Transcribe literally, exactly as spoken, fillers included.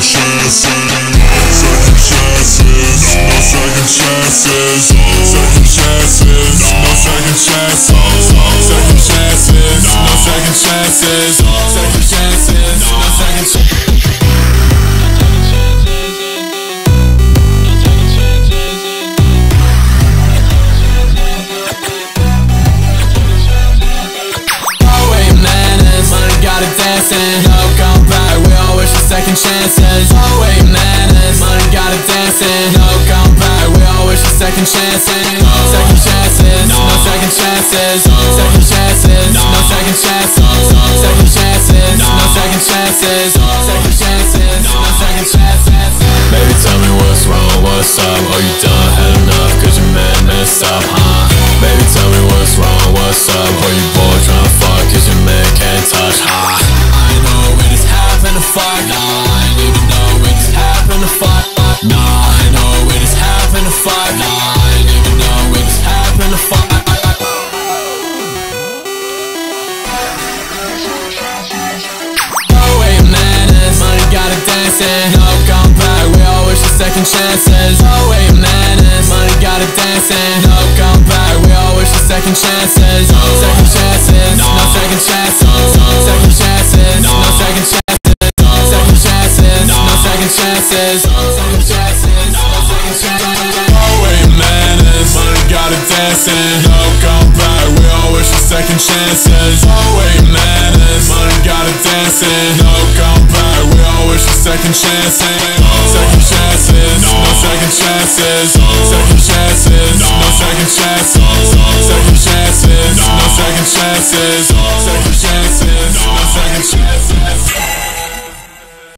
chances, second chances, no second chances, second chances, no second chances, second chances, no second chances, second chances, no second chances. No come back, we all wish for second chances. Oh wait, man, it's money got it dancing. No come back, we all wish for second chances. Second chances, no second chances. Second chances, no second chances. Second chances, no second chances. Second chances, no second chances. Baby, tell me what's wrong, what's up? Oh, you done had enough, cause your man messed up, huh? Baby, tell me what's wrong, what's up? Oh, you boy tryna fuck, cause your man can't touch, huh? To fuck, nah, I ain't even know we just happen to fuck. Nah, I know we just happen to fuck. Nah, I ain't even know we just happen to fuck. Oh wait, man, it's money got it dancing. No come back, we all wish for second chances. Oh wait, man, it's money got it dancing. No come back, we all wish for second chances. Second chances, no second chances. Second chances, no second chances. Second chances, no second chances. Second chances, no second chances. Oh wait, man, it's money got it dancing. No come back, we all wish for second chances. Oh wait, man, it's money got it dancing. No come back, we all wish for second chances. Second chances, no second chances. Second chances, no second chances. Second chances, no second chances. Second chances, no second chances.